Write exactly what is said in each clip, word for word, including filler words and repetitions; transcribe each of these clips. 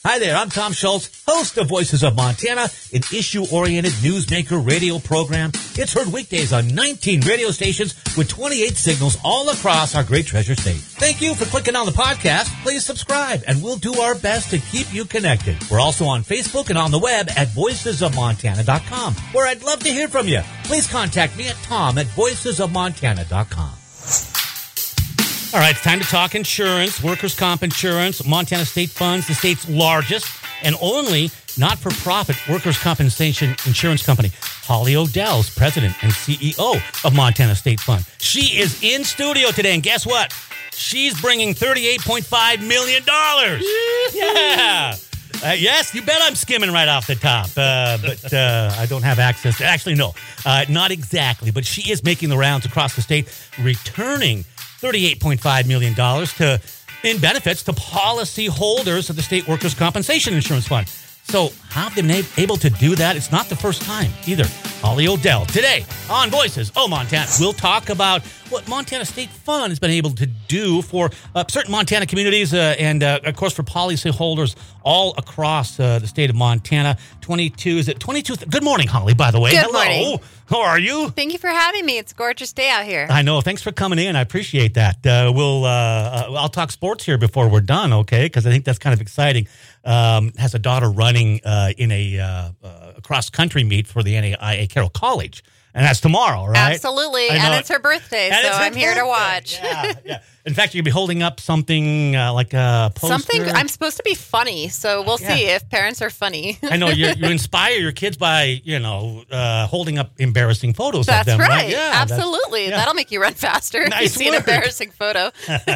Hi there, I'm Tom Schultz, host of Voices of Montana, an issue-oriented newsmaker radio program. It's heard weekdays on nineteen radio stations with twenty-eight signals all across our great treasure state. Thank you for clicking on the podcast. Please subscribe, and we'll do our best to keep you connected. We're also on Facebook and on the web at voices of montana dot com, where I'd love to hear from you. Please contact me at tom at voices of montana dot com. All right, it's time to talk insurance, workers' comp insurance. Montana State Fund's the state's largest and only not-for-profit workers' compensation insurance company. Holly O'Dell's president and C E O of Montana State Fund. She is in studio today, and guess what? She's bringing thirty-eight point five million dollars. Yeah. Uh, yes, you bet I'm skimming right off the top, uh, but uh, I don't have access to... Actually, no, uh, not exactly, but she is making the rounds across the state, returning thirty-eight point five million dollars to, in benefits to policy holders of the State Workers' Compensation Insurance Fund. So how have they been able to do that? It's not the first time either. Holly O'Dell, today on Voices of Montana. We'll talk about what Montana State Fund has been able to do for uh, certain Montana communities uh, and, uh, of course, for policyholders all across uh, the state of Montana. twenty-two, is it twenty-two? Th- Good morning, Holly, by the way. Good Hello. morning. How are you? Thank you for having me. It's a gorgeous day out here. I know. Thanks for coming in. I appreciate that. Uh, we'll, uh, uh, I'll talk sports here before we're done, okay? Because I think that's kind of exciting. Um, has a daughter running uh, in a, uh, uh, a cross-country meet for the N A I A Carroll College. And that's tomorrow, right? Absolutely. And it's her birthday, and so her I'm here birthday. to watch. Yeah, yeah. In fact, you'll be holding up something uh, like a poster. Something, I'm supposed to be funny, so we'll Yeah. see if parents are funny. I know. You you inspire your kids by, you know, uh, holding up embarrassing photos That's of them, right. right? Yeah, absolutely. yeah. That'll make you run faster if you Nice see an work. embarrassing photo.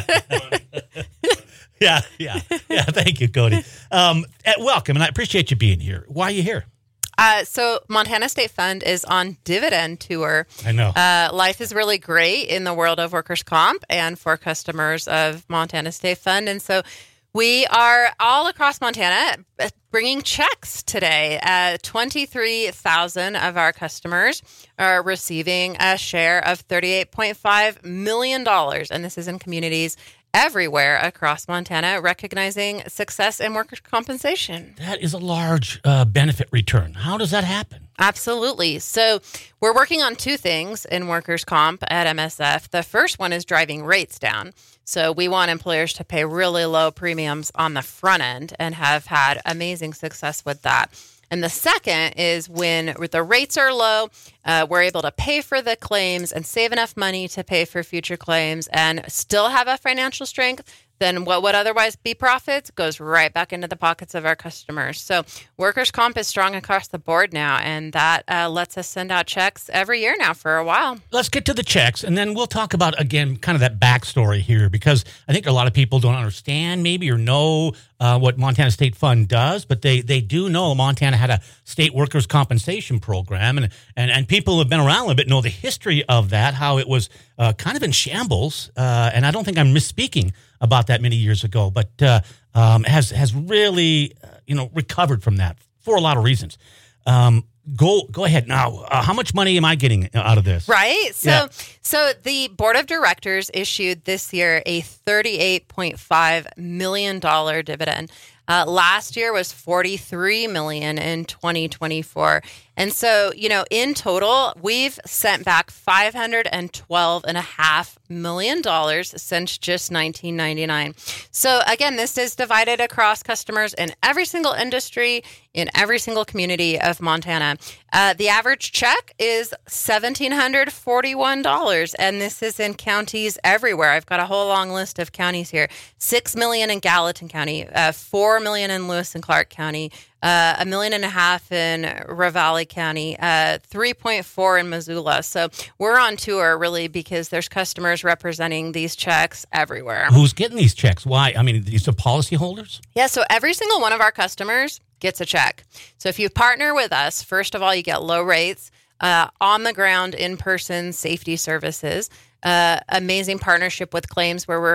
Yeah, yeah, yeah. Thank you, Cody. Um, uh, welcome, and I appreciate you being here. Why are you here? Uh, so Montana State Fund is on dividend tour. I know. Uh, life is really great in the world of workers' comp and for customers of Montana State Fund. And so we are all across Montana bringing checks today. Uh, twenty-three thousand of our customers are receiving a share of thirty-eight point five million dollars. And this is in communities everywhere across Montana, recognizing success in workers' compensation. That is a large uh, benefit return. How does that happen? Absolutely. So we're working on two things in workers' comp at M S F. The first one is driving rates down. So we want employers to pay really low premiums on the front end and have had amazing success with that. And the second is when the rates are low, uh, we're able to pay for the claims and save enough money to pay for future claims and still have a financial strength. Then what would otherwise be profits goes right back into the pockets of our customers. So workers' comp is strong across the board now, and that uh, lets us send out checks every year now for a while. Let's get to the checks, and then we'll talk about, again, kind of that backstory here, because I think a lot of people don't understand maybe or know uh, what Montana State Fund does, but they, they do know Montana had a state workers' compensation program, and, and, and people who have been around a little bit know the history of that, how it was uh, kind of in shambles, uh, and I don't think I'm misspeaking about that many years ago, but uh, um, has has really, uh, you know, recovered from that for a lot of reasons. Um, go go ahead now. Uh, how much money am I getting out of this? Right. So Yeah. so the board of directors issued this year a thirty-eight point five million dollars dividend. Uh, last year was forty-three million dollars in twenty twenty-four. And so, you know, in total, we've sent back five hundred twelve point five million dollars since just nineteen ninety-nine. So again, this is divided across customers in every single industry, in every single community of Montana. Uh, the average check is one thousand seven hundred forty-one dollars, and this is in counties everywhere. I've got a whole long list of counties here. Six million in Gallatin County, uh, four million in Lewis and Clark County, uh, a million and a half in Ravalli County, uh, three point four in Missoula. So we're on tour really because there's customers representing these checks everywhere. Who's getting these checks? Why? I mean, these are policyholders? Yeah, so every single one of our customers gets a check. So if you partner with us, first of all, you get low rates, uh, on the ground, in-person safety services, uh, amazing partnership with claims where we're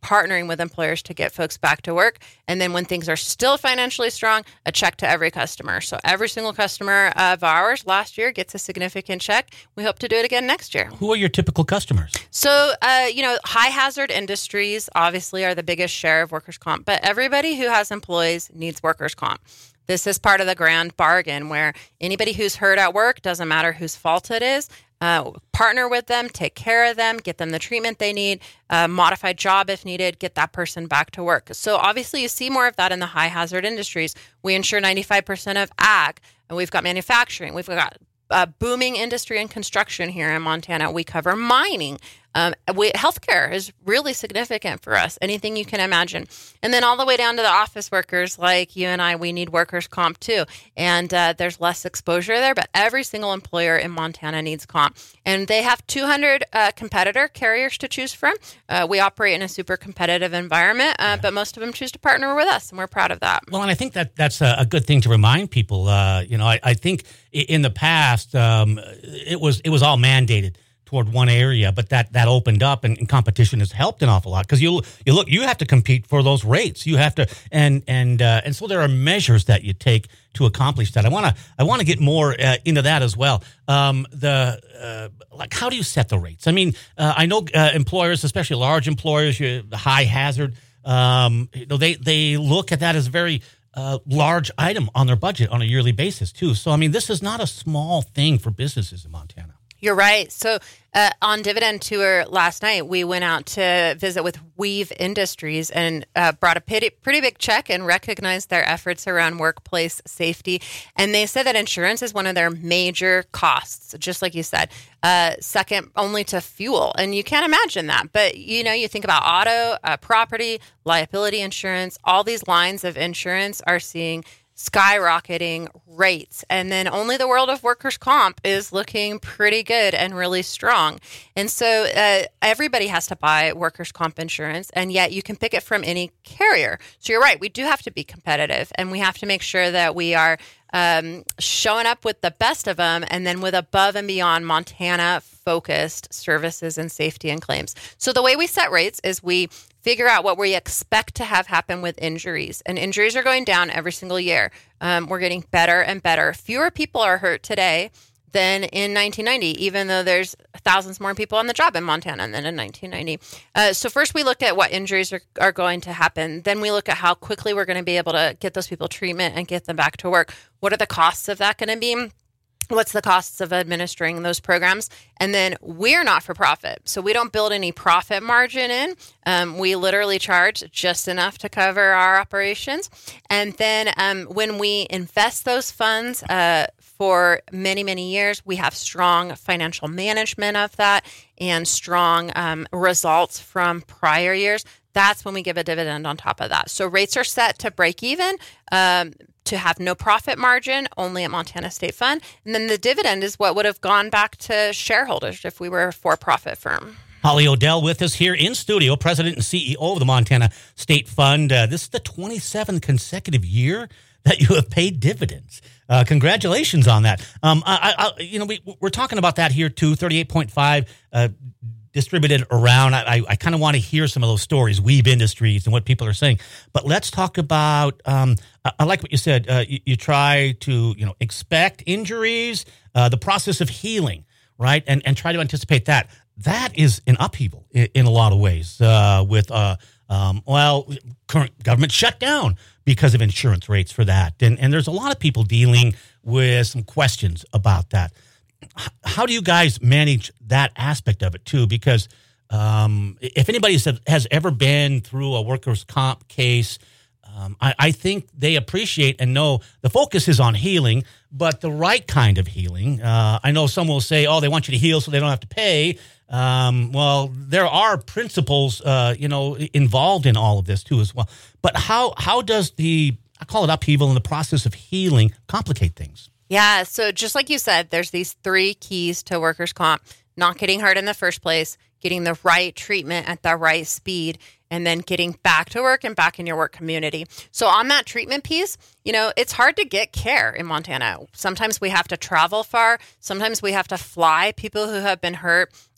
partnering with employers to get folks back to work. And then when things are still financially strong, a check to every customer. So every single customer of ours last year gets a significant check. We hope to do it again next year. Who are your typical customers? So, uh, you know, high hazard industries obviously are the biggest share of workers' comp, but everybody who has employees needs workers' comp. This is part of the grand bargain where anybody who's hurt at work, doesn't matter whose fault it is, uh, partner with them, take care of them, get them the treatment they need, uh, modified job if needed, get that person back to work. So obviously you see more of that in the high hazard industries. We insure ninety-five percent of ag, and we've got manufacturing. We've got uh, booming industry and construction here in Montana. We cover mining. Um, we, healthcare is really significant for us, anything you can imagine. And then all the way down to the office workers like you and I, we need workers' comp too. And uh, there's less exposure there, but every single employer in Montana needs comp. And they have two hundred uh, competitor carriers to choose from. Uh, we operate in a super competitive environment, uh, yeah. but most of them choose to partner with us, and we're proud of that. Well, and I think that that's a, a good thing to remind people. Uh, you know, I, I think in the past, um, it was it was all mandated toward one area, but that, that opened up and, and competition has helped an awful lot because you you look you have to compete for those rates. You have to and and uh, and so there are measures that you take to accomplish that. I want to I want to get more uh, into that as well. Um, the uh, like how do you set the rates? I mean, uh, I know uh, employers, especially large employers, you, the high hazard, um, you know, they they look at that as a very uh, large item on their budget on a yearly basis too. So I mean, this is not a small thing for businesses in Montana. You're right. So uh, on Dividend Tour last night, we went out to visit with Weave Industries and uh, brought a pretty, pretty big check and recognized their efforts around workplace safety. And they said that insurance is one of their major costs, just like you said, uh, second only to fuel. And you can't imagine that. But, you know, you think about auto, uh, property, liability insurance, all these lines of insurance are seeing skyrocketing rates. And then only the world of workers' comp is looking pretty good and really strong. And so uh, everybody has to buy workers' comp insurance, and yet you can pick it from any carrier. So you're right, we do have to be competitive, and we have to make sure that we are um, showing up with the best of them and then with above and beyond Montana focused services and safety and claims. So the way we set rates is we figure out what we expect to have happen with injuries. And injuries are going down every single year. Um, we're getting better and better. Fewer people are hurt today than in nineteen ninety, even though there's thousands more people on the job in Montana than in nineteen ninety. Uh, so first we look at what injuries are, are going to happen. Then we look at how quickly we're going to be able to get those people treatment and get them back to work. What are the costs of that going to be? What's the costs of administering those programs? And then we're not for profit. So we don't build any profit margin in. Um, we literally charge just enough to cover our operations. And then um, when we invest those funds uh, for many, many years, we have strong financial management of that and strong um, results from prior years. That's when we give a dividend on top of that. So rates are set to break even, um, to have no profit margin, only at Montana State Fund. And then the dividend is what would have gone back to shareholders if we were a for-profit firm. Holly O'Dell with us here in studio, President and C E O of the Montana State Fund. Uh, this is the twenty-seventh consecutive year that you have paid dividends. Uh, congratulations on that. Um, I, I, you know, we, we're talking about that here too, thirty-eight point five uh, distributed around. I, I kind of want to hear some of those stories, Weave Industries and what people are saying. But let's talk about, um, I, I like what you said. Uh, you, you try to, you know, expect injuries, uh, the process of healing, right? And, and try to anticipate that. That is an upheaval in, in a lot of ways uh, with, uh, um, well, current government shutdown because of insurance rates for that. And, and there's a lot of people dealing with some questions about that. How do you guys manage that aspect of it too? Because um, if anybody has ever been through a workers' comp case, um, I, I think they appreciate and know the focus is on healing, but the right kind of healing. Uh, I know some will say, oh, they want you to heal so they don't have to pay. Um, well, there are principles, uh, you know, involved in all of this too as well. But how how does the, I call it upheaval, in the process of healing complicate things? Yeah, so just like you said, there's these three keys to workers' comp: not getting hurt in the first place, getting the right treatment at the right speed, and then getting back to work and back in your work community. So on that treatment piece, you know, it's hard to get care in Montana. Sometimes we have to travel far. Sometimes we have to fly people who have been hurt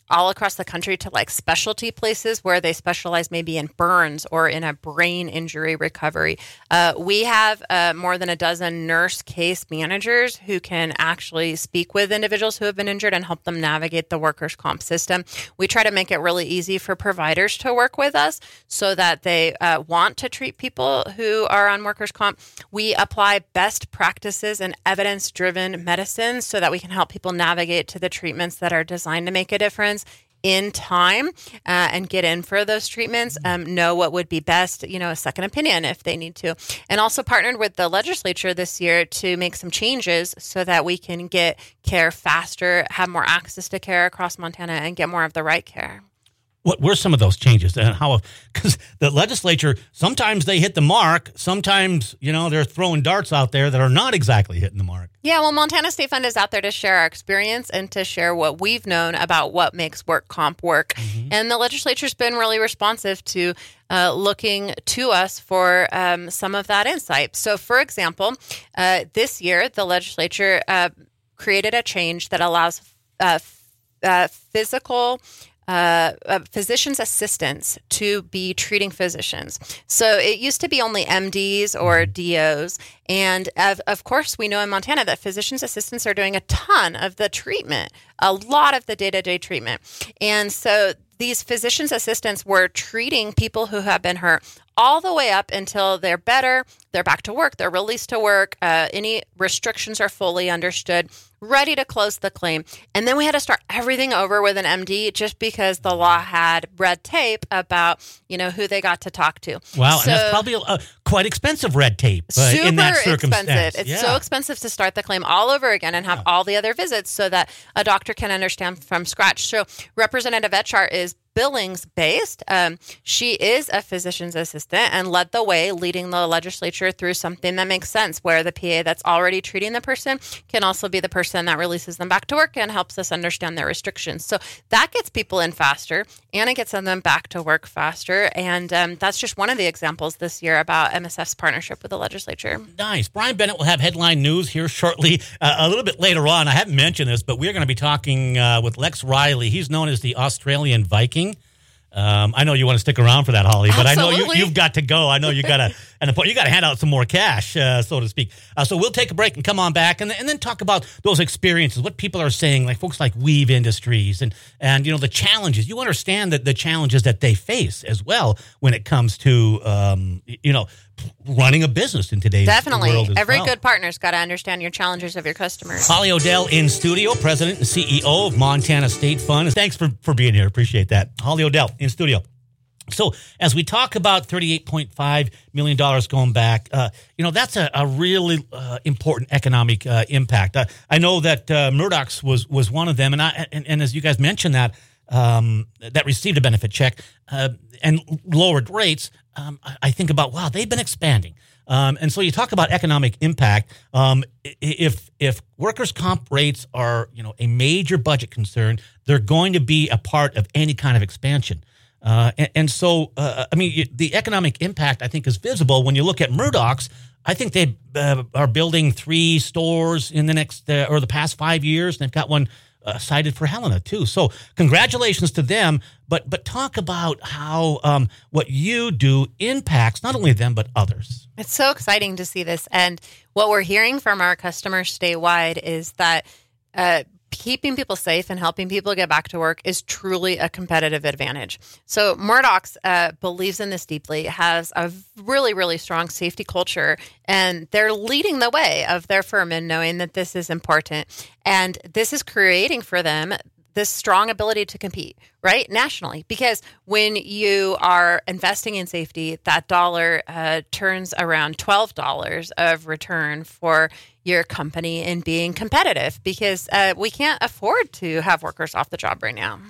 all across the country to like specialty places where they specialize maybe in burns or in a brain injury recovery. Uh, we have uh, more than a dozen nurse case managers who can actually speak with individuals who have been injured and help them navigate the workers' comp system. We try to make it really easy for providers to work with us so that they uh, want to treat people who are on workers' comp. We apply best practices and evidence-driven medicine so that we can help people navigate to the treatments that are designed to make a difference in time uh, and get in for those treatments, um, know what would be best, you know, a second opinion if they need to. And also partnered with the legislature this year to make some changes so that we can get care faster, have more access to care across Montana, and get more of the right care. What were some of those changes and how, because the legislature, sometimes they hit the mark. Sometimes, you know, they're throwing darts out there that are not exactly hitting the mark. Yeah, well, Montana State Fund is out there to share our experience and to share what we've known about what makes work comp work. Mm-hmm. And the legislature's been really responsive to uh, looking to us for um, some of that insight. So, for example, uh, this year, the legislature uh, created a change that allows uh, uh, physical Uh, uh, physician's assistants to be treating physicians. So it used to be only M Ds or D Os. And of, of course, we know in Montana that physician's assistants are doing a ton of the treatment, a lot of the day-to-day treatment. And so these physician's assistants were treating people who have been hurt all the way up until they're better, they're back to work, they're released to work, uh, any restrictions are fully understood, ready to close the claim. And then we had to start everything over with an M D just because the law had red tape about, you know, who they got to talk to. Wow, so, and that's probably a, a quite expensive red tape uh, in that circumstance. Expensive. It's yeah. so expensive to start the claim all over again and have yeah. all the other visits so that a doctor can understand from scratch. So Representative Etchart is Billings based. Um, she is a physician's assistant and led the way, leading the legislature through something that makes sense, where the P A that's already treating the person can also be the person that releases them back to work and helps us understand their restrictions. So that gets people in faster and it gets them back to work faster. And um, that's just one of the examples this year about M S F's partnership with the legislature. Nice. Brian Bennett will have headline news here shortly. Uh, a little bit later on, I haven't mentioned this, but we're going to be talking uh, with Lex Riley. He's known as the Australian Viking. Um, I know you want to stick around for that, Holly, but Absolutely. I know you, you've got to go. I know you got to, and you got to hand out some more cash, uh, so to speak. Uh, so we'll take a break and come on back, and, and then talk about those experiences, what people are saying, like folks like Weave Industries, and and you know the challenges. You understand that the challenges that they face as well when it comes to um, you know running a business in today's Definitely. world. Every well. good partner's got to understand your challenges of your customers. Holly O'Dell in studio, President and C E O of Montana State Fund. Thanks for, for being here. Appreciate that. Holly O'Dell in studio. So as we talk about thirty-eight point five million dollars going back, uh, you know, that's a, a really uh, important economic uh, impact. Uh, I know that uh, Murdoch's was was one of them. And, I, and, and as you guys mentioned that, um, that received a benefit check uh, and lowered rates, um, I, I think about, wow, they've been expanding. Um, and so you talk about economic impact. Um, if if workers' comp rates are, you know, a major budget concern, they're going to be a part of any kind of expansion. Uh, and, and so, uh, I mean, the economic impact, I think, is visible when you look at Murdoch's. I think they uh, are building three stores in the next uh, or the past five years. And they've got one uh, cited for Helena, too. So congratulations to them. But but talk about how um, what you do impacts not only them, but others. It's so exciting to see this. And what we're hearing from our customers statewide is that uh, keeping people safe and helping people get back to work is truly a competitive advantage. So Murdoch's uh, believes in this deeply, has a really, really strong safety culture, and they're leading the way of their firm in knowing that this is important. And this is creating for them this strong ability to compete, right, nationally. Because when you are investing in safety, that dollar uh, turns around twelve dollars of return for your company in being competitive, because uh, we can't afford to have workers off the job right now.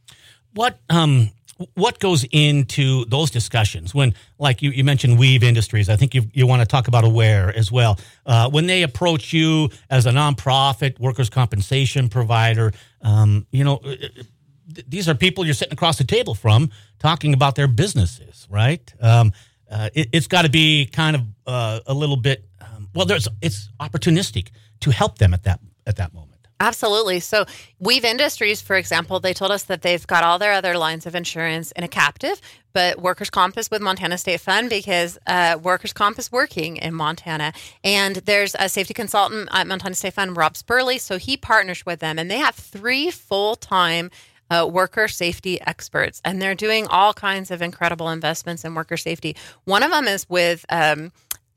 What um what goes into those discussions when, like you, you mentioned Weave Industries, I think you you want to talk about Aware as well. Uh, when they approach you as a nonprofit workers' compensation provider, um, you know, th- these are people you're sitting across the table from talking about their businesses, right? Um, uh, it, it's got to be kind of uh, a little bit, um, well, there's it's opportunistic to help them at that at that moment. Absolutely. So Weave Industries, for example, they told us that they've got all their other lines of insurance in a captive, but workers' comp is with Montana State Fund because uh, workers' comp is working in Montana. And there's a safety consultant at Montana State Fund, Rob Spurley, so he partners with them, and they have three full-time Uh, worker safety experts, and they're doing all kinds of incredible investments in worker safety. One of them is with um,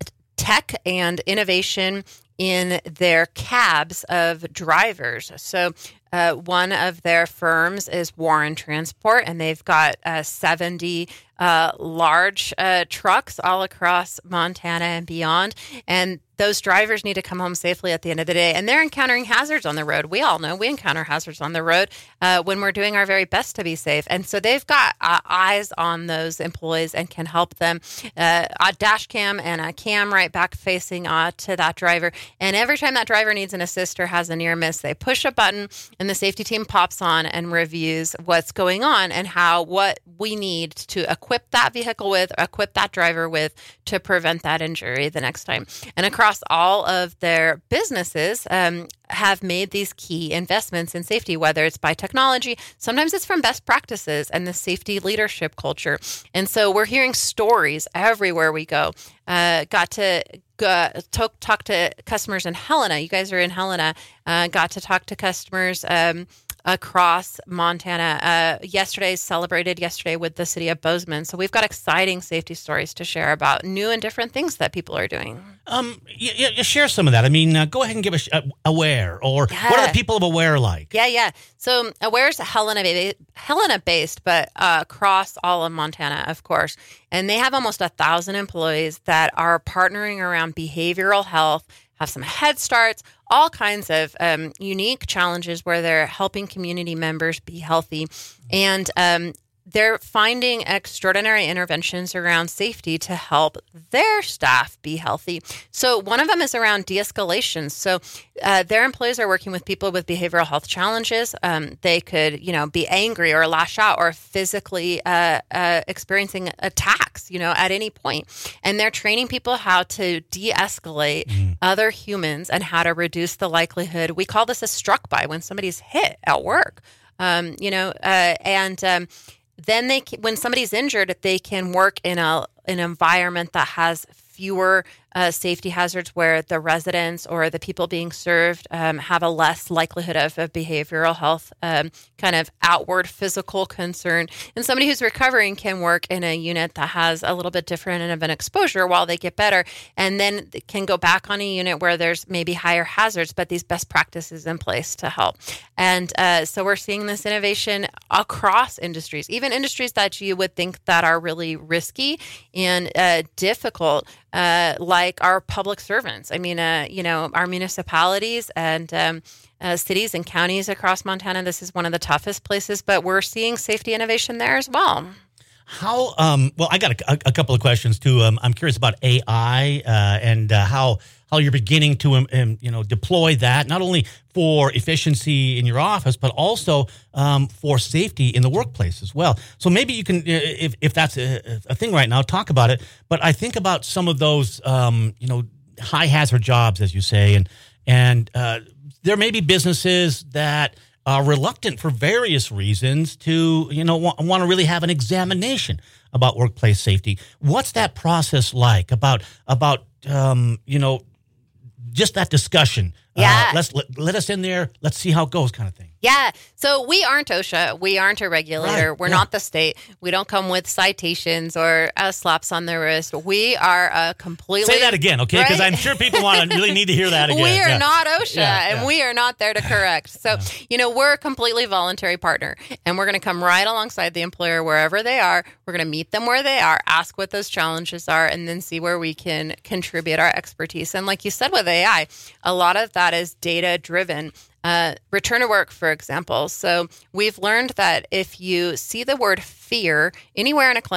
tech and innovation in their cabs of drivers. So uh, one of their firms is Warren Transport, and they've got uh, seventy uh, large uh, trucks all across Montana and beyond. And those drivers need to come home safely at the end of the day. And they're encountering hazards on the road. We all know we encounter hazards on the road uh, when we're doing our very best to be safe. And so they've got uh, eyes on those employees and can help them. Uh, a dash cam and a cam right back facing uh, to that driver. And every time that driver needs an assist or has a near miss, they push a button and the safety team pops on and reviews what's going on and how what we need to equip that vehicle with, equip that driver with to prevent that injury the next time. And across all of their businesses um, have made these key investments in safety, whether it's by technology, sometimes it's from best practices and the safety leadership culture. And so we're hearing stories everywhere we go. Uh, got to go, talk, talk to customers in Helena. You guys are in Helena. Uh, got to talk to customers um, across Montana. Uh, yesterday celebrated yesterday with the city of Bozeman. So we've got exciting safety stories to share about new and different things that people are doing. Um, you, you share some of that. I mean, uh, go ahead and give us uh, Aware, or Yeah. what are the people of Aware like? Yeah, yeah. So Aware is Helena, Helena based, but uh, across all of Montana, of course. And they have almost a thousand employees that are partnering around behavioral health, have some head starts, all kinds of um, unique challenges where they're helping community members be healthy. And um, they're finding extraordinary interventions around safety to help their staff be healthy. So one of them is around de-escalation. So uh, their employees are working with people with behavioral health challenges. Um, they could, you know, be angry or lash out or physically uh, uh, experiencing attacks, you know, at any point. And they're training people how to de-escalate mm. other humans and how to reduce the likelihood. We call this a struck by, when somebody's hit at work, um, you know, uh, and um, then they, when somebody's injured, they can work in a an environment that has fewer uh, safety hazards, where the residents or the people being served um, have a less likelihood of a behavioral health um, kind of outward physical concern. And somebody who's recovering can work in a unit that has a little bit different of an exposure while they get better, and then can go back on a unit where there's maybe higher hazards, but these best practices in place to help. And uh, so we're seeing this innovation across industries, even industries that you would think that are really risky and uh, difficult, uh, like our public servants. I mean, uh, you know, our municipalities and um, uh, cities and counties across Montana. This is one of the toughest places, but we're seeing safety innovation there as well. How, um, well, I got a, a couple of questions too. Um, I'm curious about A I uh, and uh, how how you're beginning to, um, um, you know, deploy that, not only for efficiency in your office, but also um, for safety in the workplace as well. So maybe you can, if if that's a, a thing right now, talk about it. But I think about some of those, um, you know, high hazard jobs, as you say, and and uh, there may be businesses that are reluctant for various reasons to, you know, want, want to really have an examination about workplace safety. What's that process like about, about um, you know, just that discussion? Yeah. Uh, let's let, let us in there. Let's see how it goes, kind of thing. Yeah. So we aren't OSHA. We aren't a regulator. Right. We're Yeah. not the state. We don't come with citations or uh, slaps on the wrist. We are a completely... Say that again, okay? Because Right? I'm sure people want to really need to hear that again. We are Yeah. not OSHA, Yeah, and yeah. we are not there to correct. So, Yeah. you know, we're a completely voluntary partner, and we're going to come right alongside the employer wherever they are. We're going to meet them where they are, ask what those challenges are, and then see where we can contribute our expertise. And like you said with A I, a lot of that is data-driven. Uh, return to work, for example. So we've learned that if you see the word fear anywhere in a claim,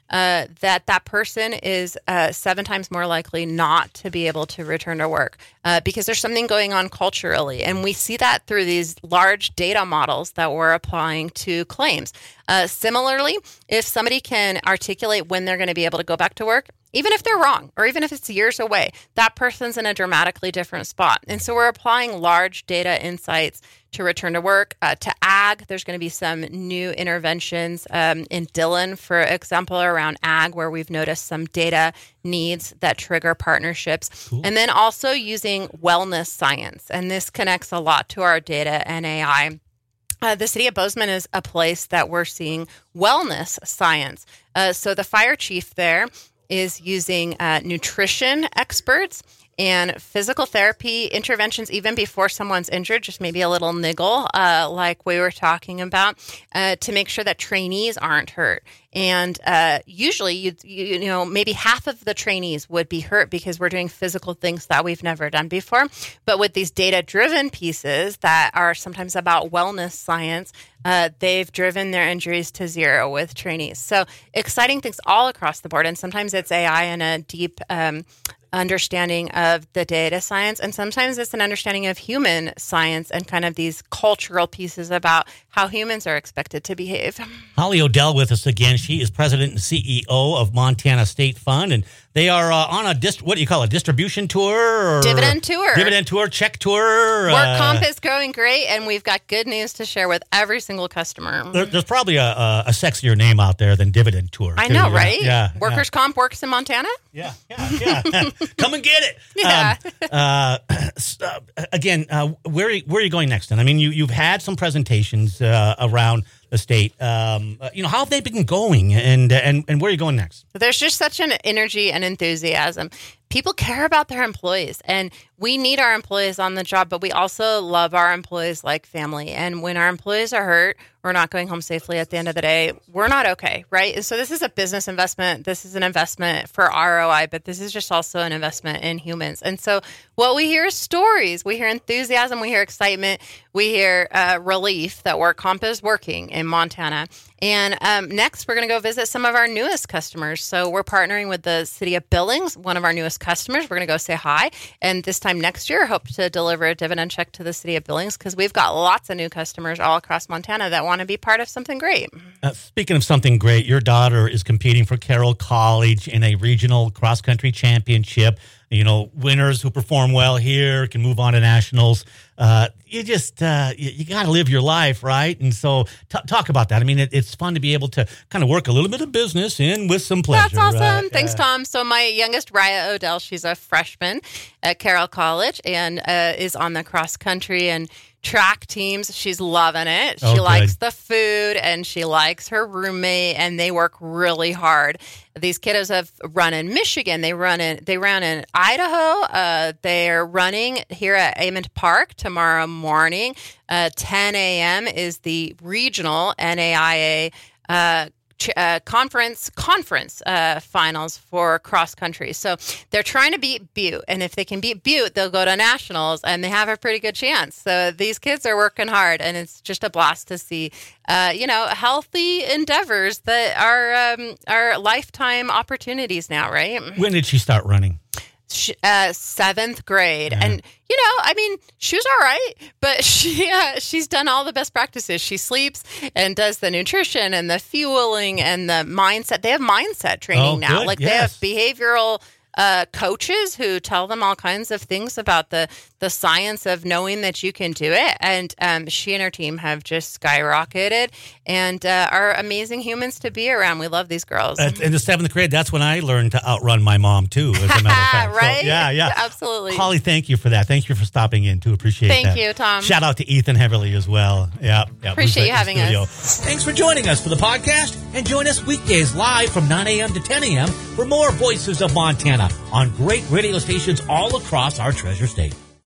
uh, that that person is uh, seven times more likely not to be able to return to work uh, because there's something going on culturally. And we see that through these large data models that we're applying to claims. Uh, similarly, if somebody can articulate when they're going to be able to go back to work, even if they're wrong, or even if it's years away, that person's in a dramatically different spot. And so we're applying large data insights to return to work. Uh, to ag, there's going to be some new interventions um, in Dillon, for example, around ag, where we've noticed some data needs that trigger partnerships. Cool. And then also using wellness science. And this connects a lot to our data and A I. Uh, the city of Bozeman is a place that we're seeing wellness science. Uh, so the fire chief there is using uh, nutrition experts and physical therapy interventions even before someone's injured, just maybe a little niggle, uh, like we were talking about, uh, to make sure that trainees aren't hurt. And uh, usually, you, you you know, maybe half of the trainees would be hurt because we're doing physical things that we've never done before. But with these data-driven pieces that are sometimes about wellness science, uh, they've driven their injuries to zero with trainees. So exciting things all across the board. And sometimes it's A I and a deep um, understanding of the data science. And sometimes it's an understanding of human science and kind of these cultural pieces about how humans are expected to behave. Holly O'Dell with us again. She is president and C E O of Montana State Fund, and they are uh, on a, dist- what do you call it, distribution tour? Or dividend tour. Dividend tour, check tour. Work uh, comp is growing great, and we've got good news to share with every single customer. There, there's probably a, a, a sexier name out there than dividend tour. I know, right? Yeah. Workers' yeah. comp works in Montana? Yeah, yeah, yeah. Come and get it. Yeah. Um, uh, uh, again, uh, where, are you, where are you going next? And I mean, you, you've had some presentations uh, around the state. Um, uh, you know, how have they been going, and and and where are you going next? There's just such an energy and enthusiasm. People care about their employees, and we need our employees on the job, but we also love our employees like family. And when our employees are hurt, we're not going home safely at the end of the day, we're not okay, right? And so this is a business investment. This is an investment for R O I, but this is just also an investment in humans. And so what we hear is stories. We hear enthusiasm. We hear excitement. We hear uh, relief that work comp is working in Montana. And um, next, we're going to go visit some of our newest customers. So we're partnering with the city of Billings, one of our newest customers. We're going to go say hi. And this time next year, hope to deliver a dividend check to the city of Billings, because we've got lots of new customers all across Montana that want to be part of something great. Uh, speaking of something great, your daughter is competing for Carroll College in a regional cross-country championship. You know, winners who perform well here can move on to nationals. Uh, you just, uh, you, you got to live your life, right? And so t- talk about that. I mean, it, it's fun to be able to kind of work a little bit of business in with some pleasure. That's awesome. Uh, Thanks, uh, Tom. So my youngest, Raya O'Dell, she's a freshman at Carroll College and uh, is on the cross country and track teams. She's loving it. She oh, likes the food and she likes her roommate, and they work really hard. These kiddos have run in Michigan. They run in. They ran in Idaho. Uh, they're running here at Amond Park tomorrow morning. Uh, ten a.m. is the regional N A I A uh, ch- uh, conference conference uh, finals for cross country. So they're trying to beat Butte, and if they can beat Butte, they'll go to nationals, and they have a pretty good chance. So these kids are working hard, and it's just a blast to see. Uh, you know, healthy endeavors that are um, are lifetime opportunities now, right? When did she start running? She, uh, seventh grade, yeah. and you know, I mean, she was all right, but she uh, she's done all the best practices. She sleeps and does the nutrition and the fueling and the mindset. They have mindset training oh, now, good. like yes. they have behavioral uh, coaches who tell them all kinds of things about the the science of knowing that you can do it. And um, she and her team have just skyrocketed and uh, are amazing humans to be around. We love these girls. Uh, in the seventh grade, that's when I learned to outrun my mom, too, as a matter of fact. Right? So, yeah, yeah. Absolutely. Holly, thank you for that. Thank you for stopping in, too. Appreciate thank that. you, Tom. Shout out to Ethan Heverly as well. Yeah, yeah. Appreciate you having us. Thanks for joining us for the podcast, and join us weekdays live from nine a.m. to ten a.m. for more Voices of Montana on great radio stations all across our treasure state.